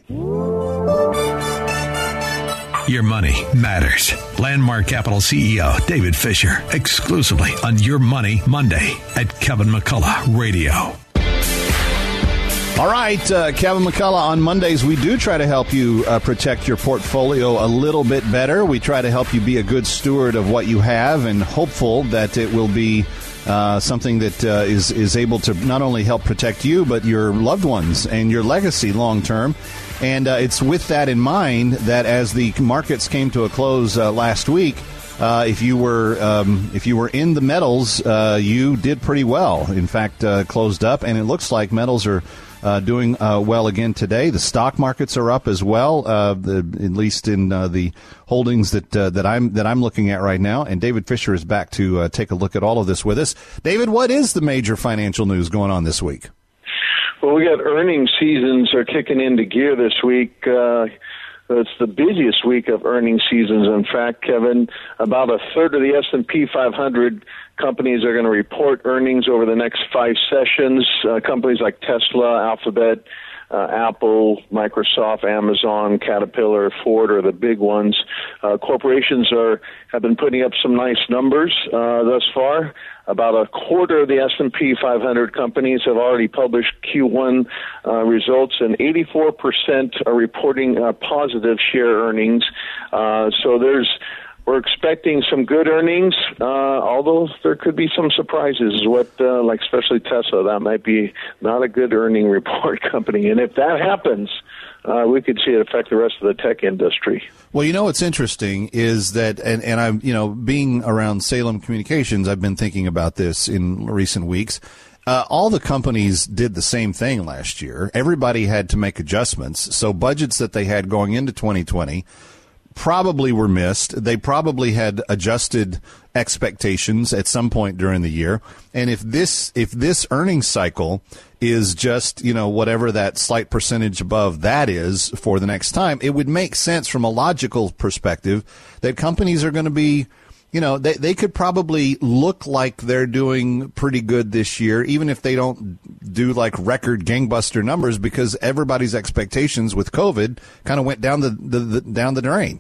Your money matters. Landmark Capital C E O David Fisher, exclusively on Your Money Monday at Kevin McCullough Radio. All right, uh, Kevin McCullough, on Mondays, we do try to help you uh, protect your portfolio a little bit better. We try to help you be a good steward of what you have and hopeful that it will be uh, something that uh, is, is able to not only help protect you, but your loved ones and your legacy long term. And uh, it's with that in mind that as the markets came to a close uh, last week, uh, if you were um, if you were in the metals, uh, you did pretty well. In fact, uh, closed up, and it looks like metals are uh, doing uh, well again today. The stock markets are up as well, uh, the, at least in uh, the holdings that uh, that I'm that I'm looking at right now. And David Fisher is back to uh, take a look at all of this with us. David, what is the major financial news going on this week? Well, we got earnings seasons are kicking into gear this week. Uh, it's the busiest week of earnings seasons. In fact, Kevin, about a third of the S and P five hundred companies are going to report earnings over the next five sessions. Uh, companies like Tesla, Alphabet, uh, Apple, Microsoft, Amazon, Caterpillar, Ford are the big ones. Uh, corporations are have been putting up some nice numbers uh, thus far. About a quarter of the S and P five hundred companies have already published Q one uh, results, and eighty-four percent are reporting uh, positive share earnings. Uh, so there's We're expecting some good earnings, uh, although there could be some surprises. What, uh, like especially Tesla, that might be not a good earning report company. And if that happens, uh, we could see it affect the rest of the tech industry. Well, you know what's interesting is that, and, and I'm, you know, being around Salem Communications, I've been thinking about this in recent weeks. Uh, all the companies did the same thing last year. Everybody had to make adjustments. So budgets that they had going into twenty twenty probably were missed. They probably had adjusted expectations at some point during the year. And if this if this earnings cycle is just, you know, whatever that slight percentage above that is for the next time, it would make sense from a logical perspective that companies are going to be, you know, they they could probably look like they're doing pretty good this year, even if they don't do like record gangbuster numbers, because everybody's expectations with COVID kind of went down the, the, the down the drain.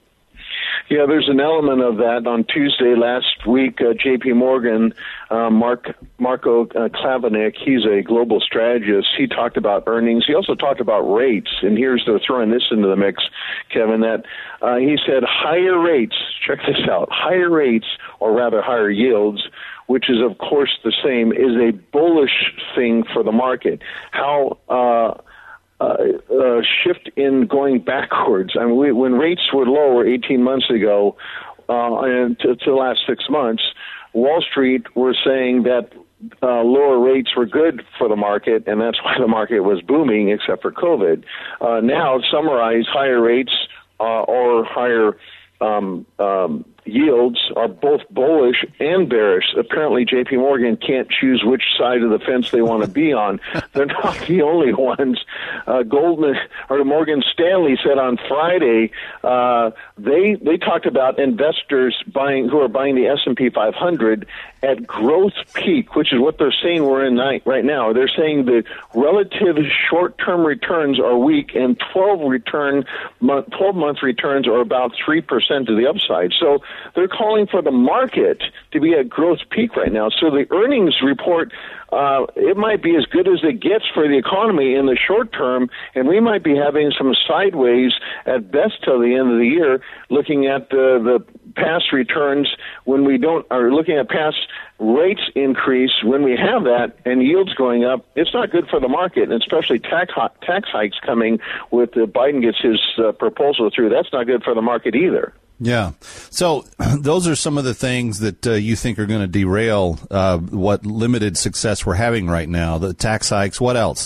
Yeah, there's an element of that. On Tuesday last week, uh, J P Morgan, uh, Mark Marco uh, Klavenik, he's a global strategist. He talked about earnings. He also talked about rates. And here's the throwing this into the mix, Kevin. That uh, he said higher rates. Check this out: higher rates, or rather higher yields, which is of course the same, is a bullish thing for the market. How uh, Uh, uh, shift in going backwards. I mean, we, when rates were lower eighteen months ago, uh, and to, to the last six months, Wall Street were saying that uh, lower rates were good for the market, and that's why the market was booming, except for COVID. Uh, now, summarize, higher rates uh, or higher um, um, yields are both bullish and bearish. Apparently, J P Morgan can't choose which side of the fence they want to be on. They're not the only ones. Uh, Goldman or Morgan Stanley said on Friday uh, they they talked about investors buying who are buying the S and P five hundred at growth peak, which is what they're saying we're in right now. They're saying the relative short-term returns are weak, and twelve return twelve month returns are about three percent to the upside. So they're calling for the market to be at growth peak right now. So the earnings report, uh, it might be as good as it gets for the economy in the short term, and we might be having some sideways at best till the end of the year, looking at the, the past returns when we don't, are looking at past rates increase when we have that and yields going up. It's not good for the market, and especially tax tax hikes coming with uh, Biden gets his uh, proposal through. That's not good for the market either. Yeah. So those are some of the things that uh, you think are going to derail uh, what limited success we're having right now. The tax hikes. What else?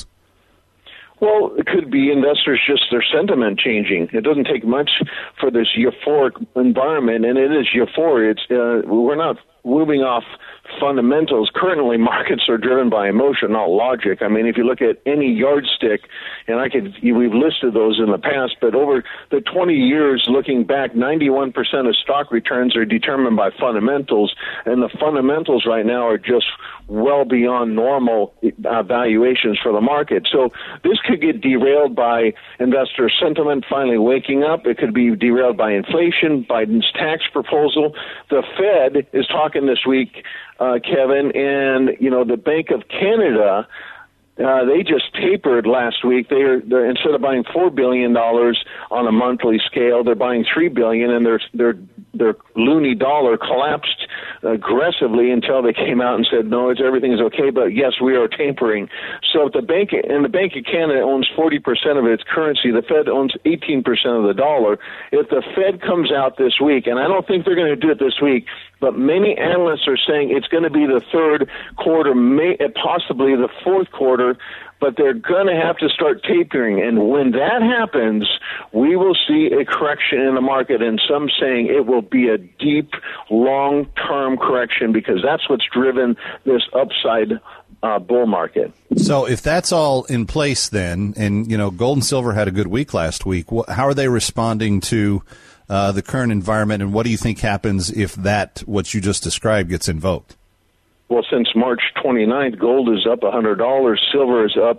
Well, it could be investors, just their sentiment changing. It doesn't take much for this euphoric environment, and it is euphoric. It's, uh, we're not moving off fundamentals. Currently, markets are driven by emotion, not logic. I mean, if you look at any yardstick, and I could, we've listed those in the past, but over the twenty years looking back, ninety-one percent of stock returns are determined by fundamentals, and the fundamentals right now are just well beyond normal uh, valuations for the market. So this could get derailed by investor sentiment finally waking up. It could be derailed by inflation, Biden's tax proposal. The Fed is talking this week, uh, Kevin, and, you know, the Bank of Canada, Uh, they just tapered last week. They're, they're instead of buying four billion dollars on a monthly scale, they're buying three billion dollars, and their their their loony dollar collapsed aggressively until they came out and said, no, it's everything is okay, but yes, we are tapering. So if the bank and the Bank of Canada owns forty percent of its currency, the Fed owns eighteen percent of the dollar. If the Fed comes out this week, and I don't think they're going to do it this week, but many analysts are saying it's going to be the third quarter, may, possibly the fourth quarter, but they're going to have to start tapering. And when that happens, we will see a correction in the market, and some saying it will be a deep, long-term correction because that's what's driven this upside uh, bull market. So if that's all in place then, and, you know, gold and silver had a good week last week, wh- how are they responding to uh, the current environment, and what do you think happens if that, what you just described, gets invoked? Well, since March twenty-ninth, gold is up one hundred dollars, silver is up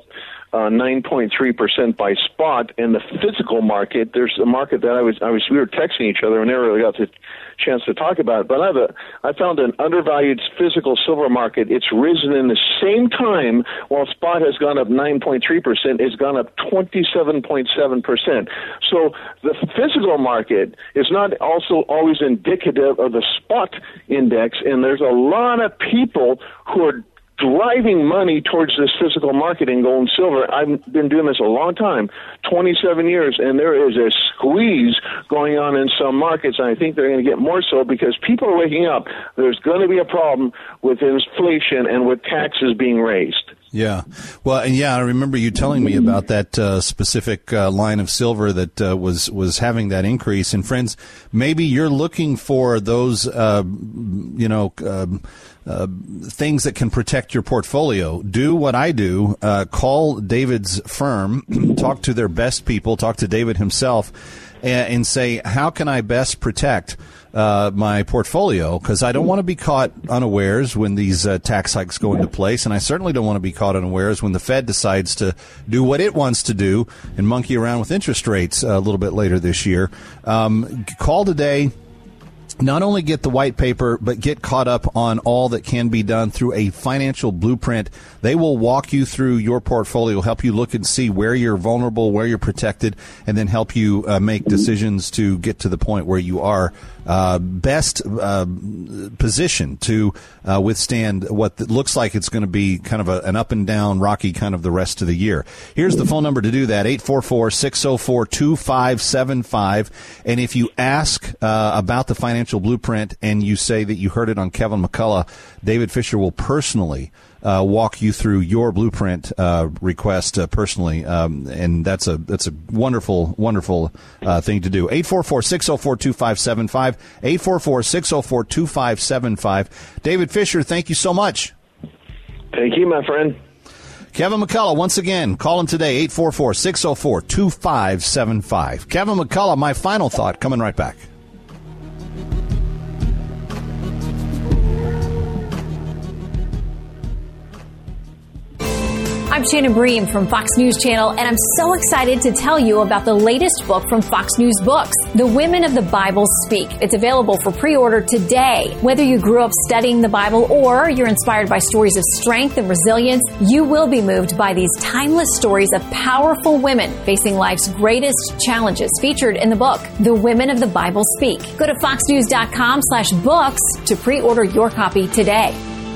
uh, nine point three percent by spot. In the physical market, there's a market that I was, I was, we were texting each other and never really got the chance to talk about it. But I have a, I found an undervalued physical silver market. It's risen in the same time while spot has gone up nine point three percent. It's gone up twenty-seven point seven percent. So the physical market is not also always indicative of the spot index, and there's a lot of people who are driving money towards this physical market in gold and silver. I've been doing this a long time, twenty-seven years, and there is a squeeze going on in some markets, and I think they're going to get more so because people are waking up. There's going to be a problem with inflation and with taxes being raised. Yeah. Well, and yeah, I remember you telling me about that uh, specific uh, line of silver that uh, was was having that increase. And friends, maybe you're looking for those, uh, you know, uh, uh, things that can protect your portfolio. Do what I do. Uh, call David's firm, talk to their best people, talk to David himself, and, and say, how can I best protect Uh, my portfolio, because I don't want to be caught unawares when these uh, tax hikes go into place, and I certainly don't want to be caught unawares when the Fed decides to do what it wants to do and monkey around with interest rates uh, a little bit later this year. Um, call today. Not only get the white paper, but get caught up on all that can be done through a financial blueprint. They will walk you through your portfolio, help you look and see where you're vulnerable, where you're protected, and then help you uh, make decisions to get to the point where you are uh, best uh, positioned to uh, withstand what looks like it's going to be kind of a, an up and down, rocky kind of the rest of the year. Here's the phone number to do that, eight four four, six oh four, two five seven five. And if you ask uh, about the financial blueprint and you say that you heard it on Kevin McCullough, David Fisher will personally uh, walk you through your blueprint uh, request uh, personally, um, and that's a that's a wonderful wonderful uh, thing to do. eight four four, six oh four, two five seven five, eight four four, six oh four, two five seven five. David Fisher, thank you so much. Thank you, my friend. Kevin McCullough, once again, call him today, eight four four, six oh four, two five seven five. Kevin McCullough, my final thought, coming right back. I'm Shannon Bream from Fox News Channel, and I'm so excited to tell you about the latest book from Fox News Books, The Women of the Bible Speak. It's available for pre-order today. Whether you grew up studying the Bible or you're inspired by stories of strength and resilience, you will be moved by these timeless stories of powerful women facing life's greatest challenges featured in the book, The Women of the Bible Speak. Go to foxnews.com slash books to pre-order your copy today.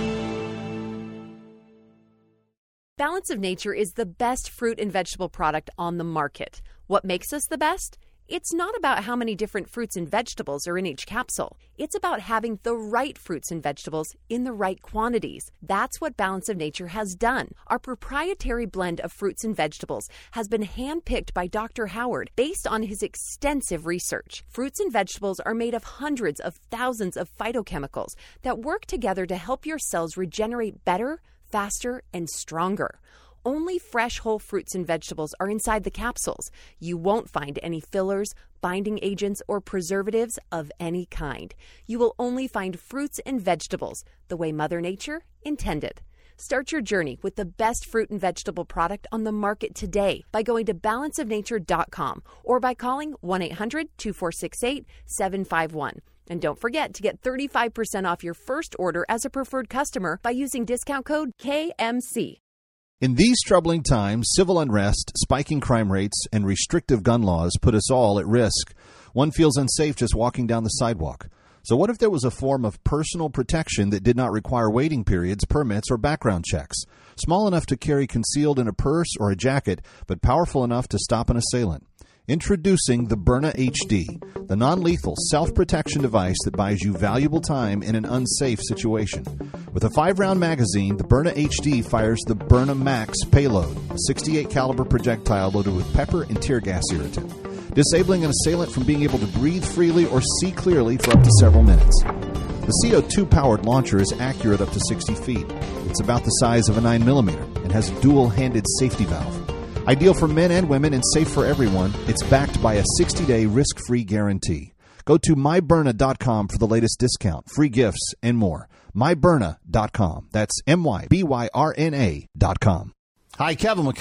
Balance of Nature is the best fruit and vegetable product on the market. What makes us the best? It's not about how many different fruits and vegetables are in each capsule. It's about having the right fruits and vegetables in the right quantities. That's what Balance of Nature has done. Our proprietary blend of fruits and vegetables has been handpicked by Doctor Howard based on his extensive research. Fruits and vegetables are made of hundreds of thousands of phytochemicals that work together to help your cells regenerate better, faster, and stronger. Only fresh whole fruits and vegetables are inside the capsules. You won't find any fillers, binding agents, or preservatives of any kind. You will only find fruits and vegetables the way Mother Nature intended. Start your journey with the best fruit and vegetable product on the market today by going to balance of nature dot com or by calling one eight hundred, two four six eight, seven five one. And don't forget to get thirty-five percent off your first order as a preferred customer by using discount code K M C. In these troubling times, civil unrest, spiking crime rates, and restrictive gun laws put us all at risk. One feels unsafe just walking down the sidewalk. So what if there was a form of personal protection that did not require waiting periods, permits, or background checks? Small enough to carry concealed in a purse or a jacket, but powerful enough to stop an assailant. Introducing the Byrna H D, the non-lethal self-protection device that buys you valuable time in an unsafe situation. With a five-round magazine, the Byrna H D fires the Byrna Max payload, a sixty-eight caliber projectile loaded with pepper and tear gas irritant, disabling an assailant from being able to breathe freely or see clearly for up to several minutes. The C O two powered launcher is accurate up to sixty feet. It's about the size of a nine millimeter and has a dual-handed safety valve. Ideal for men and women and safe for everyone, it's backed by a sixty-day risk-free guarantee. Go to my byrna dot com for the latest discount, free gifts, and more. my byrna dot com. That's M Y B Y R N A dot com. Hi, Kevin McCullough.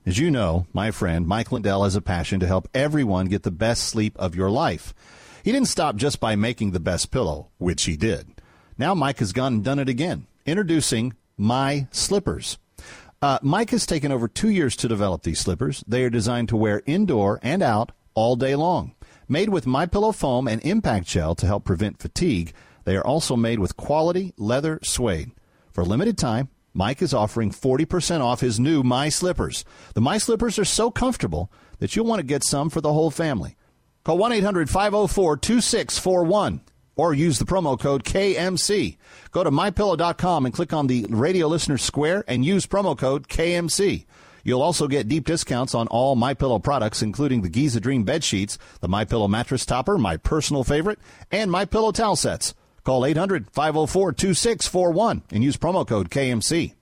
As you know, my friend, Mike Lindell has a passion to help everyone get the best sleep of your life. He didn't stop just by making the best pillow, which he did. Now Mike has gone and done it again. Introducing My Slippers. Uh, Mike has taken over two years to develop these slippers. They are designed to wear indoor and out all day long. Made with MyPillow foam and impact gel to help prevent fatigue, they are also made with quality leather suede. For a limited time, Mike is offering forty percent off his new My Slippers. The My Slippers are so comfortable that you'll want to get some for the whole family. Call one eight hundred five oh four two six four one or use the promo code K M C. Go to my pillow dot com and click on the radio listener square and use promo code K M C. You'll also get deep discounts on all MyPillow products, including the Giza Dream bed sheets, the MyPillow mattress topper, my personal favorite, and MyPillow towel sets. Call eight hundred five oh four two six four one and use promo code K M C.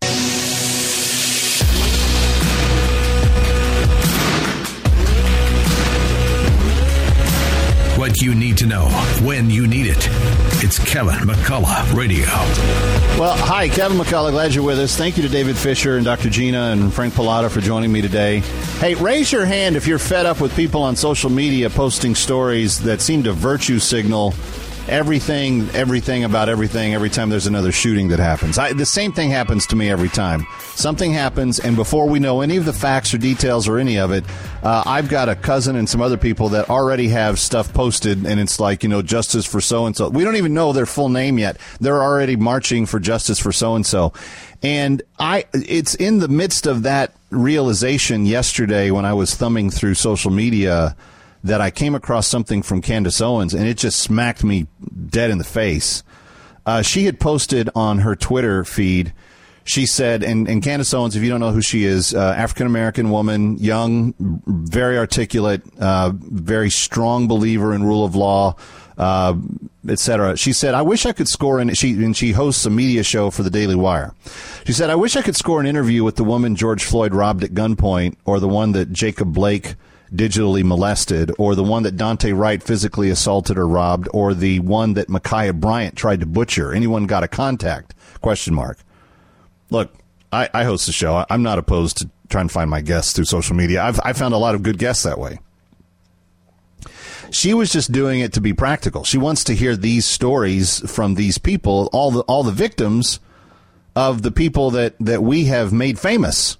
What you need to know when you need it. It's Kevin McCullough Radio. Well, hi, Kevin McCullough. Glad you're with us. Thank you to David Fisher and Doctor Gina and Frank Pallotta for joining me today. Hey, raise your hand if you're fed up with people on social media posting stories that seem to virtue signal everything, everything about everything every time there's another shooting that happens. I, the same thing happens to me every time. Something happens, and before we know any of the facts or details or any of it, uh, I've got a cousin and some other people that already have stuff posted, and it's like, you know, justice for so-and-so. We don't even know their full name yet. They're already marching for justice for so-and-so. And I, it's in the midst of that realization yesterday when I was thumbing through social media that I came across something from Candace Owens, and it just smacked me dead in the face. Uh, she had posted on her Twitter feed, she said, and, and Candace Owens, if you don't know who she is, uh, African-American woman, young, very articulate, uh, very strong believer in rule of law, uh, et cetera. She said, I wish I could score in, she, and she hosts a media show for the Daily Wire. She said, I wish I could score an interview with the woman George Floyd robbed at gunpoint, or the one that Jacob Blake digitally molested, or the one that Dante Wright physically assaulted or robbed, or the one that Ma'Khia Bryant tried to butcher. Anyone got a contact? Question mark. Look, I, I host a show. I'm not opposed to trying to find my guests through social media. I've I found a lot of good guests that way. She was just doing it to be practical. She wants to hear these stories from these people, all the all the victims of the people that, that we have made famous.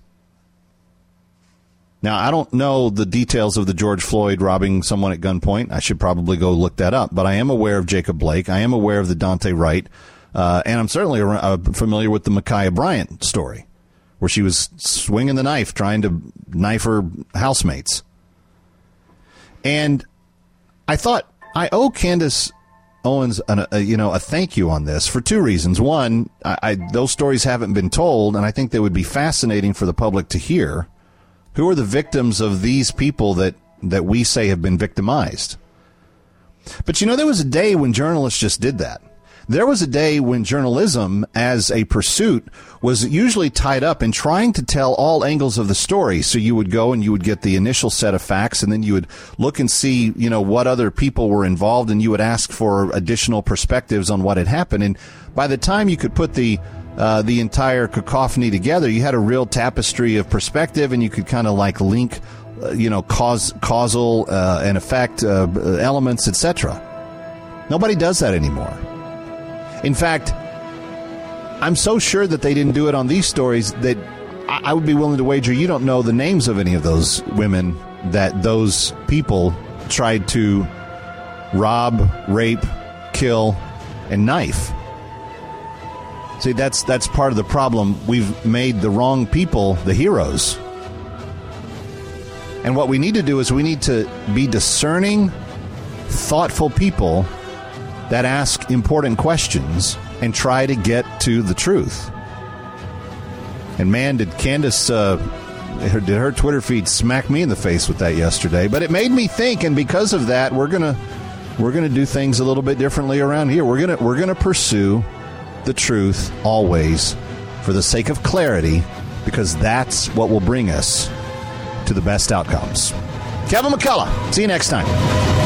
Now, I don't know the details of the George Floyd robbing someone at gunpoint. I should probably go look that up. But I am aware of Jacob Blake. I am aware of the Dante Wright. Uh, and I'm certainly uh, familiar with the Ma'Khia Bryant story, where she was swinging the knife, trying to knife her housemates. And I thought I owe Candace Owens an, a, you know, a thank you on this for two reasons. One, I, I, those stories haven't been told, and I think they would be fascinating for the public to hear. Who are the victims of these people that, that we say have been victimized? But, you know, there was a day when journalists just did that. There was a day when journalism as a pursuit was usually tied up in trying to tell all angles of the story. So you would go and you would get the initial set of facts, and then you would look and see, you know, what other people were involved, and you would ask for additional perspectives on what had happened. And by the time you could put the Uh, the entire cacophony together, you had a real tapestry of perspective, and you could kind of like link, uh, you know, cause, causal uh, and effect uh, elements, et cetera. Nobody does that anymore. In fact, I'm so sure that they didn't do it on these stories that I, I would be willing to wager you don't know the names of any of those women that those people tried to rob, rape, kill, and knife. See, that's that's part of the problem. We've made the wrong people the heroes. And what we need to do is we need to be discerning, thoughtful people that ask important questions and try to get to the truth. And man, did Candace, uh, her, did her Twitter feed smack me in the face with that yesterday. But it made me think, and because of that, we're gonna we're gonna do things a little bit differently around here. We're gonna we're gonna pursue the truth always for the sake of clarity, because that's what will bring us to the best outcomes. Kevin McCullough. See you next time.